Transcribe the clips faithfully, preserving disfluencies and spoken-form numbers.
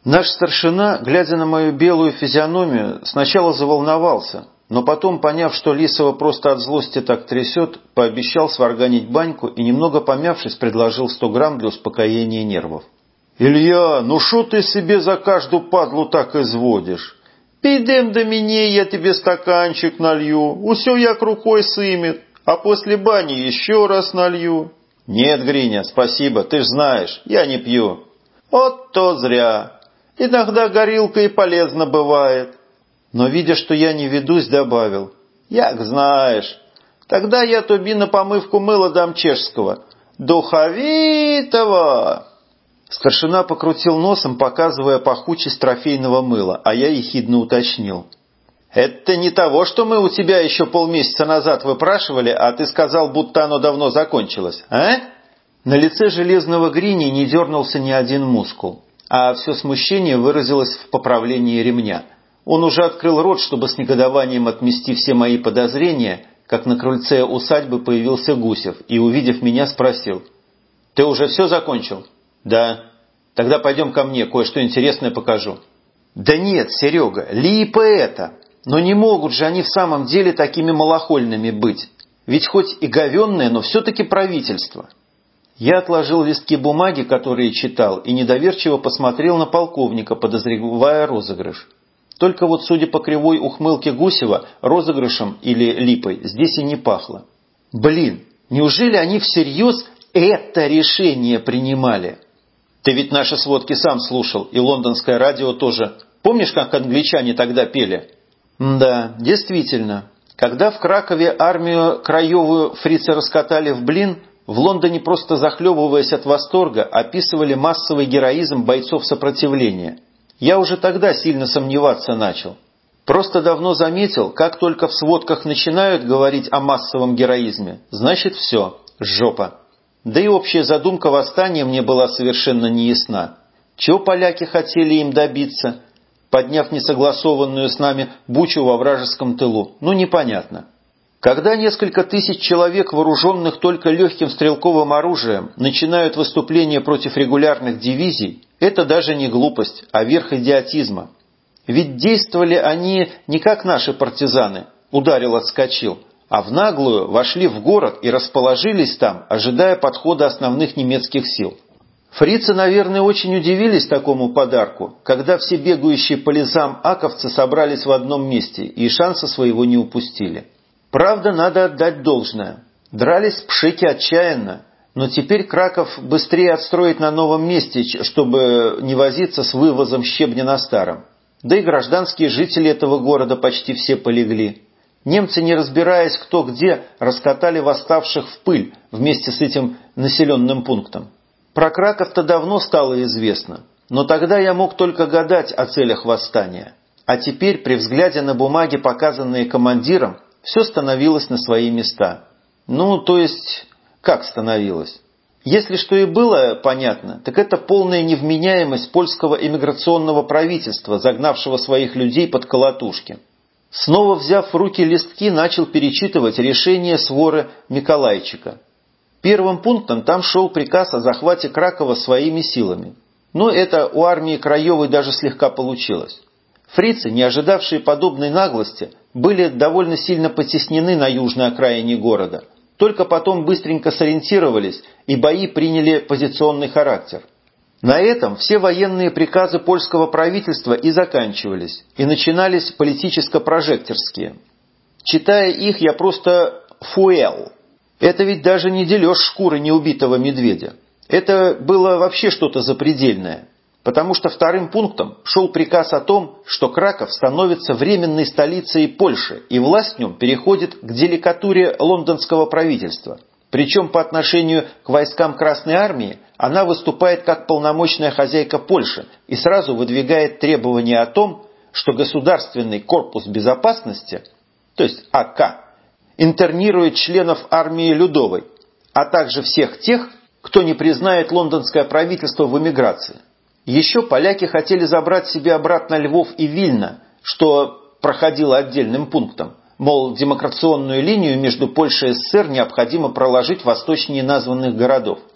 Наш старшина, глядя на мою белую физиономию, сначала заволновался, но потом, поняв, что Лисова просто от злости так трясет, пообещал сварганить баньку и, немного помявшись, предложил сто грамм для успокоения нервов. «Илья, ну шо ты себе за каждую падлу так изводишь? Підем до меня, я тебе стаканчик налью, усё як рукой сымет, а после бани еще раз налью». «Нет, Гриня, спасибо, ты ж знаешь, я не пью». «Вот то зря. Иногда горилка и полезно бывает». Но, видя, что я не ведусь, добавил. «Як знаешь. Тогда я тоби на помывку мыла дам чешского. Духовитого». Старшина покрутил носом, показывая пахучесть трофейного мыла, а я ехидно уточнил. «Это не того, что мы у тебя еще полмесяца назад выпрашивали, а ты сказал, будто оно давно закончилось, а?» На лице железного Грини не дернулся ни один мускул, а все смущение выразилось в поправлении ремня. Он уже открыл рот, чтобы с негодованием отмести все мои подозрения, как на крыльце усадьбы появился Гусев и, увидев меня, спросил. «Ты уже все закончил?» «Да». «Тогда пойдем ко мне, кое-что интересное покажу». «Да нет, Серега, липа это! Но не могут же они в самом деле такими малохольными быть. Ведь хоть и говенное, но все-таки правительство». Я отложил листки бумаги, которые читал, и недоверчиво посмотрел на полковника, подозревая розыгрыш. Только вот, судя по кривой ухмылке Гусева, розыгрышем или липой здесь и не пахло. Блин, неужели они всерьез это решение принимали? Ты ведь наши сводки сам слушал, и лондонское радио тоже. Помнишь, как англичане тогда пели? Да, действительно. Когда в Кракове армию краевую фрицы раскатали в блин, в Лондоне, просто захлебываясь от восторга, описывали массовый героизм бойцов сопротивления. Я уже тогда сильно сомневаться начал. Просто давно заметил, как только в сводках начинают говорить о массовом героизме, значит все, жопа. Да и общая задумка восстания мне была совершенно неясна. Чего поляки хотели им добиться, подняв несогласованную с нами бучу во вражеском тылу, ну непонятно. Когда несколько тысяч человек, вооруженных только легким стрелковым оружием, начинают выступление против регулярных дивизий, это даже не глупость, а верх идиотизма. Ведь действовали они не как наши партизаны, ударил-отскочил, а в наглую вошли в город и расположились там, ожидая подхода основных немецких сил. Фрицы, наверное, очень удивились такому подарку, когда все бегающие по лесам аковцы собрались в одном месте и шанса своего не упустили. Правда, надо отдать должное. Дрались пшики отчаянно, но теперь Краков быстрее отстроить на новом месте, чтобы не возиться с вывозом щебня на старом. Да и гражданские жители этого города почти все полегли. Немцы, не разбираясь кто где, раскатали восставших в пыль вместе с этим населенным пунктом. Про Краков-то давно стало известно, но тогда я мог только гадать о целях восстания. А теперь, при взгляде на бумаги, показанные командиром, все становилось на свои места. Ну, то есть, как становилось? Если что и было понятно, так это полная невменяемость польского эмиграционного правительства, загнавшего своих людей под колотушки. Снова взяв в руки листки, начал перечитывать решение своры Миколайчика. Первым пунктом там шел приказ о захвате Кракова своими силами. Но это у армии Краевой даже слегка получилось. Фрицы, не ожидавшие подобной наглости, были довольно сильно потеснены на южной окраине города. Только потом быстренько сориентировались, и бои приняли позиционный характер. На этом все военные приказы польского правительства и заканчивались, и начинались политическо-прожекторские. Читая их, я просто фуэл. Это ведь даже не дележ шкуры неубитого медведя. Это было вообще что-то запредельное. Потому что вторым пунктом шел приказ о том, что Краков становится временной столицей Польши, и власть в нем переходит к делегатуре лондонского правительства. Причем по отношению к войскам Красной Армии она выступает как полномочная хозяйка Польши и сразу выдвигает требования о том, что Государственный корпус безопасности, то есть А К, интернирует членов армии Людовой, а также всех тех, кто не признает лондонское правительство в эмиграции. Еще поляки хотели забрать себе обратно Львов и Вильно, что проходило отдельным пунктом. Мол, демаркационную линию между Польшей и СССР необходимо проложить восточнее названных городов.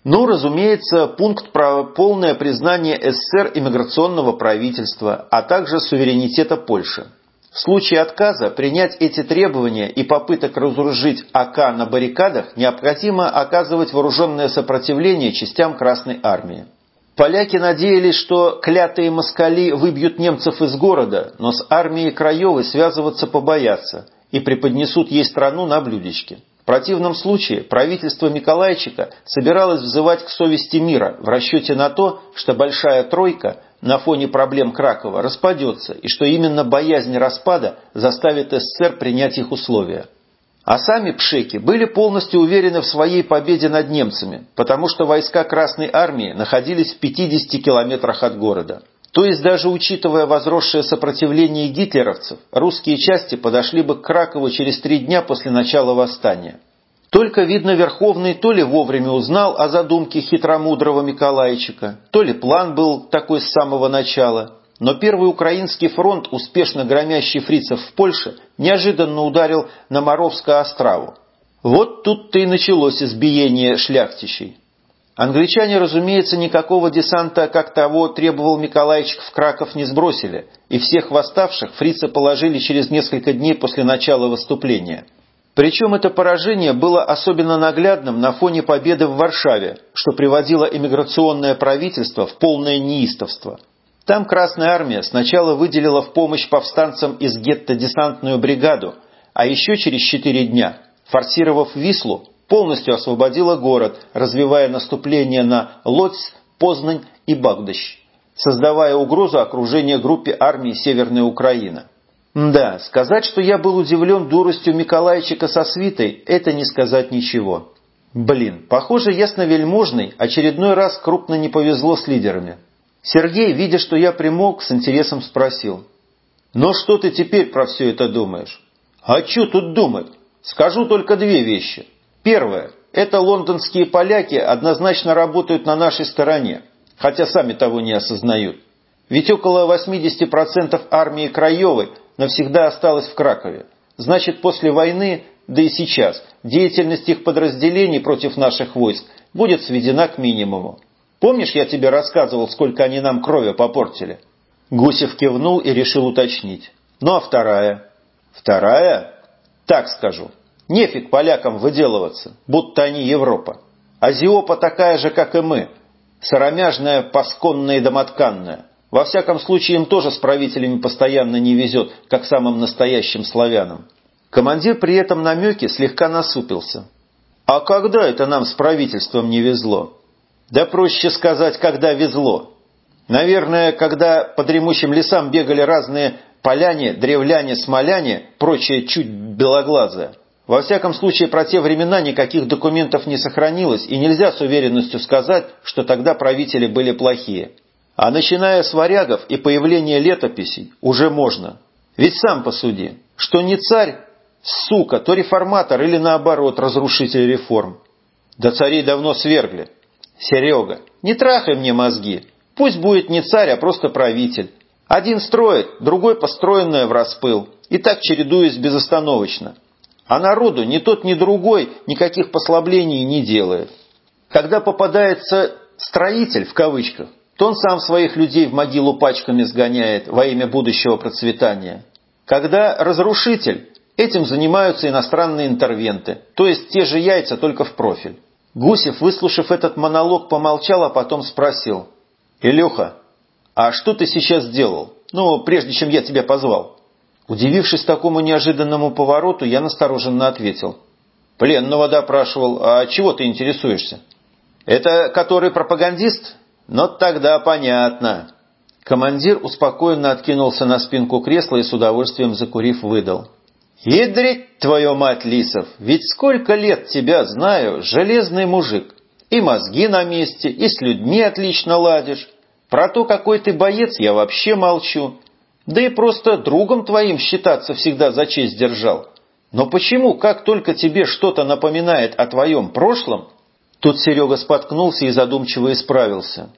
Ну, разумеется, пункт про полное признание СССР иммиграционного правительства, а также суверенитета Польши. В случае отказа принять эти требования и попыток разоружить АК на баррикадах необходимо оказывать вооруженное сопротивление частям Красной Армии. Поляки надеялись, что клятые москали выбьют немцев из города, но с армией Краевой связываться побоятся и преподнесут ей страну на блюдечке. В противном случае правительство Миколайчика собиралось взывать к совести мира в расчете на то, что Большая Тройка на фоне проблем Кракова распадется и что именно боязнь распада заставит СССР принять их условия. А сами пшеки были полностью уверены в своей победе над немцами, потому что войска Красной Армии находились в пятидесяти километрах от города. То есть даже учитывая возросшее сопротивление гитлеровцев, русские части подошли бы к Кракову через три дня после начала восстания. Только, видно, Верховный то ли вовремя узнал о задумке хитромудрого Миколайчика, то ли план был такой с самого начала. Но Первый Украинский фронт, успешно громящий фрицев в Польше, неожиданно ударил на Моровско-Острову. Вот тут-то и началось избиение шляхтичей. Англичане, разумеется, никакого десанта, как того требовал Миколайчик, в Краков не сбросили, и всех восставших фрицы положили через несколько дней после начала выступления. Причем это поражение было особенно наглядным на фоне победы в Варшаве, что приводило эмиграционное правительство в полное неистовство. Там Красная Армия сначала выделила в помощь повстанцам из гетто десантную бригаду, а еще через четыре дня, форсировав Вислу, полностью освободила город, развивая наступление на Лодзь, Познань и Багдащ, создавая угрозу окружения группе армий Северной Украины. Да, сказать, что я был удивлен дуростью Миколайчика со свитой, это не сказать ничего. Блин, похоже, ясновельможный очередной раз крупно не повезло с лидерами. Сергей, видя, что я примолк, с интересом спросил: «Но что ты теперь про все это думаешь?» «А что тут думать? Скажу только две вещи. Первое. Это лондонские поляки однозначно работают на нашей стороне, хотя сами того не осознают. Ведь около восемьдесят процентов армии Краевой навсегда осталось в Кракове. Значит, после войны, да и сейчас, деятельность их подразделений против наших войск будет сведена к минимуму. Помнишь, я тебе рассказывал, сколько они нам крови попортили?» Гусев кивнул и решил уточнить. «Ну а вторая?» «Вторая? Так скажу. Нефиг полякам выделываться, будто они Европа. Азиопа такая же, как и мы. Сыромяжная, пасконная и домотканная. Во всяком случае, им тоже с правителями постоянно не везет, как самым настоящим славянам». Командир при этом намеке слегка насупился. «А когда это нам с правительством не везло?» «Да проще сказать, когда везло. Наверное, когда по дремучим лесам бегали разные поляне, древляне, смоляне, прочее чуть белоглазое. Во всяком случае, про те времена никаких документов не сохранилось, и нельзя с уверенностью сказать, что тогда правители были плохие. А начиная с варягов и появления летописей уже можно. Ведь сам посуди, что не царь, сука, то реформатор или наоборот разрушитель реформ. Да царей давно свергли. Серега, не трахай мне мозги. Пусть будет не царь, а просто правитель. Один строит, другой построенное враспыл. И так чередуясь безостановочно. А народу ни тот, ни другой никаких послаблений не делает. Когда попадается «строитель» в кавычках, то он сам своих людей в могилу пачками сгоняет во имя будущего процветания. Когда разрушитель, этим занимаются иностранные интервенты, то есть те же яйца, только в профиль. Гусев, выслушав этот монолог, помолчал, а потом спросил: «Илюха, а что ты сейчас сделал? Ну, прежде чем я тебя позвал?» Удивившись такому неожиданному повороту, я настороженно ответил: «Пленного допрашивал. А чего ты интересуешься?» «Это который пропагандист? Но тогда понятно». Командир успокоенно откинулся на спинку кресла и с удовольствием закурив выдал: «Ядрить твою мать, Лисов, ведь сколько лет тебя знаю, железный мужик. И мозги на месте, и с людьми отлично ладишь. Про то, какой ты боец, я вообще молчу. Да и просто другом твоим считаться всегда за честь держал. Но почему, как только тебе что-то напоминает о твоем прошлом...» Тут Серега споткнулся и задумчиво исправился.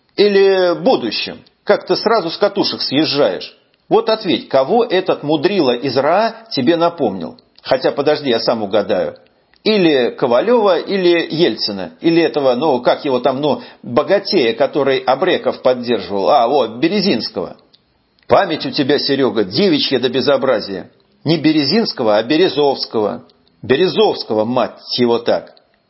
«Или будущем, как ты сразу с катушек съезжаешь. Вот ответь, кого этот мудрила из РАА тебе напомнил? Хотя, подожди, я сам угадаю. Или Ковалева, или Ельцина, или этого, ну, как его там, ну, богатея, который Абреков поддерживал, а, вот, Березинского. Память у тебя, Серега, девичья до безобразия. Не Березинского, а Березовского. Березовского, мать его так.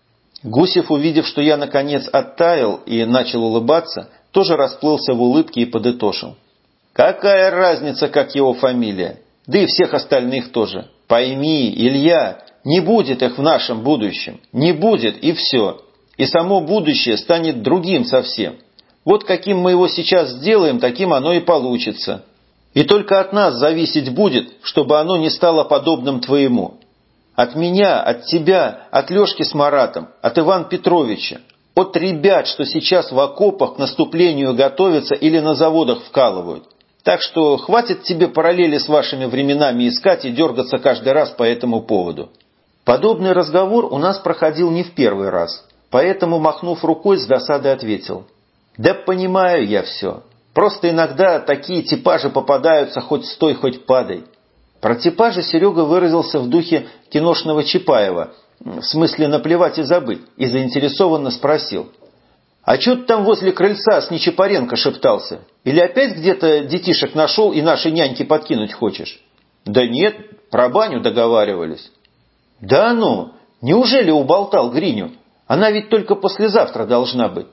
Гусев, увидев, что я наконец оттаял и начал улыбаться, тоже расплылся в улыбке и подытожил. Какая разница, как его фамилия? Да и всех остальных тоже. Пойми, Илья, не будет их в нашем будущем. Не будет, и все. И само будущее станет другим совсем. Вот каким мы его сейчас сделаем, таким оно и получится. И только от нас зависеть будет, чтобы оно не стало подобным твоему. От меня, от тебя, от Лешки с Маратом, от Ивана Петровича, от ребят, что сейчас в окопах к наступлению готовятся или на заводах вкалывают. Так что хватит тебе параллели с вашими временами искать и дергаться каждый раз по этому поводу. Подобный разговор у нас проходил не в первый раз, поэтому, махнув рукой, с досадой ответил. Да понимаю я все. Просто иногда такие типажи попадаются хоть стой, хоть падай. Про типажи Серега выразился в духе киношного Чапаева, в смысле наплевать и забыть, и заинтересованно спросил. «А что ты там возле крыльца с Нечапаренко шептался? Или опять где-то детишек нашел и нашей няньке подкинуть хочешь?» «Да нет, про баню договаривались». «Да ну, неужели уболтал Гриню? Она ведь только послезавтра должна быть».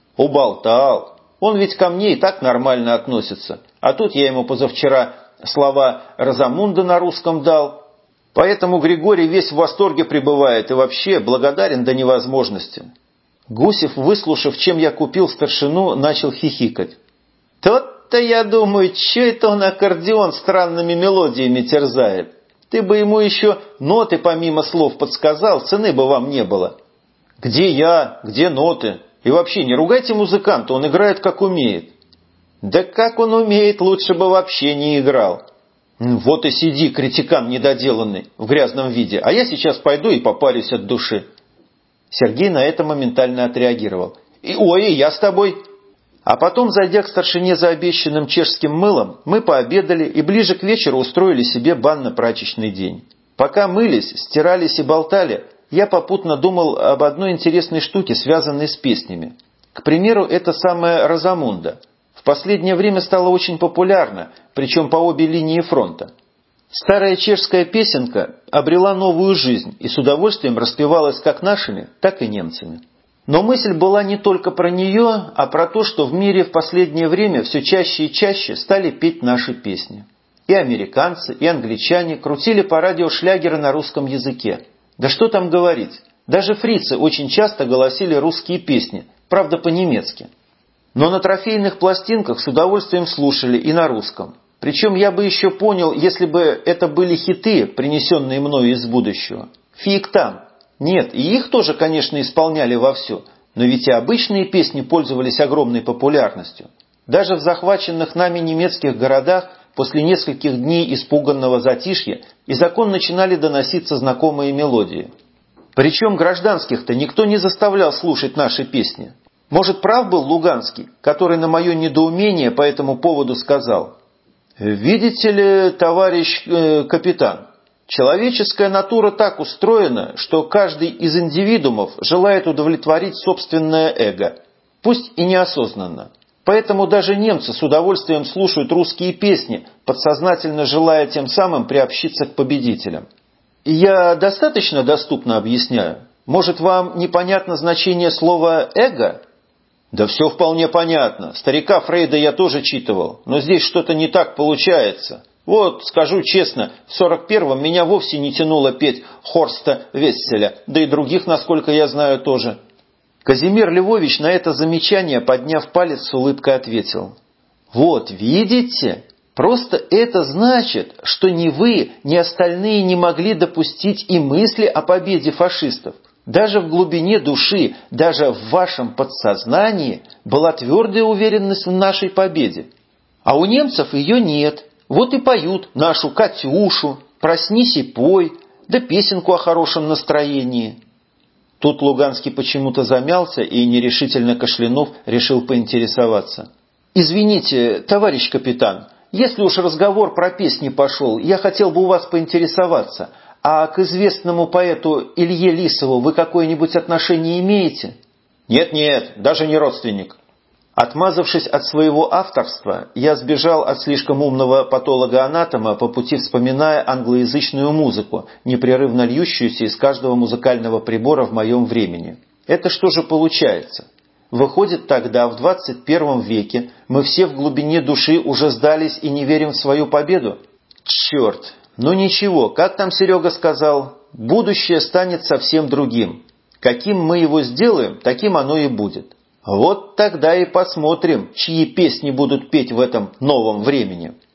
«Уболтал. Он ведь ко мне и так нормально относится. А тут я ему позавчера слова Розамунда на русском дал. Поэтому Григорий весь в восторге пребывает и вообще благодарен до невозможности». Гусев, выслушав, чем я купил старшину, начал хихикать. «Тот-то, я думаю, че это он аккордеон странными мелодиями терзает? Ты бы ему еще ноты помимо слов подсказал, цены бы вам не было». «Где я? Где ноты? И вообще, не ругайте музыканта, он играет как умеет». «Да как он умеет, лучше бы вообще не играл». «Вот и сиди, критикан недоделанный, в грязном виде, а я сейчас пойду и попарюсь от души». Сергей на это моментально отреагировал. И, «Ой, и я с тобой». А потом, зайдя к старшине за обещанным чешским мылом, мы пообедали и ближе к вечеру устроили себе банно-прачечный день. Пока мылись, стирались и болтали, я попутно думал об одной интересной штуке, связанной с песнями. К примеру, это самая «Розамунда». В последнее время стала очень популярна, причем по обе линии фронта. Старая чешская песенка обрела новую жизнь и с удовольствием распевалась как нашими, так и немцами. Но мысль была не только про нее, а про то, что в мире в последнее время все чаще и чаще стали петь наши песни. И американцы, и англичане крутили по радио шлягеры на русском языке. Да что там говорить, даже фрицы очень часто голосили русские песни, правда по-немецки. Но на трофейных пластинках с удовольствием слушали и на русском. Причем я бы еще понял, если бы это были хиты, принесенные мною из будущего. Фиг там. Нет, и их тоже, конечно, исполняли вовсю, но ведь и обычные песни пользовались огромной популярностью. Даже в захваченных нами немецких городах после нескольких дней испуганного затишья из окон начинали доноситься знакомые мелодии. Причем гражданских-то никто не заставлял слушать наши песни. Может, прав был Луганский, который на мое недоумение по этому поводу сказал: «Видите ли, товарищ э, капитан, человеческая натура так устроена, что каждый из индивидуумов желает удовлетворить собственное эго, пусть и неосознанно. Поэтому даже немцы с удовольствием слушают русские песни, подсознательно желая тем самым приобщиться к победителям». Я достаточно доступно объясняю? Может, вам непонятно значение слова «эго»? Да все вполне понятно. Старика Фрейда я тоже читывал, но здесь что-то не так получается. Вот, скажу честно, в сорок первом меня вовсе не тянуло петь Хорста Весселя, да и других, насколько я знаю, тоже. Казимир Львович на это замечание, подняв палец, с улыбкой ответил: «Вот, видите? Просто это значит, что ни вы, ни остальные не могли допустить и мысли о победе фашистов. Даже в глубине души, даже в вашем подсознании была твердая уверенность в нашей победе. А у немцев ее нет. Вот и поют нашу «Катюшу», «Проснись и пой», да песенку о хорошем настроении». Тут Луганский почему-то замялся и, нерешительно кашлянув, решил поинтересоваться: «Извините, товарищ капитан, если уж разговор про песни пошел, я хотел бы у вас поинтересоваться, А к известному поэту Илье Лисову вы какое-нибудь отношение имеете? Нет-нет, даже не родственник. Отмазавшись от своего авторства, я сбежал от слишком умного патолога-анатома, по пути вспоминая англоязычную музыку, непрерывно льющуюся из каждого музыкального прибора в моем времени. Это что же получается? Выходит, тогда, в двадцать первом веке, мы все в глубине души уже сдались и не верим в свою победу? Черт! Ну ничего, как там Серега сказал, будущее станет совсем другим. Каким мы его сделаем, таким оно и будет. Вот тогда и посмотрим, чьи песни будут петь в этом новом времени.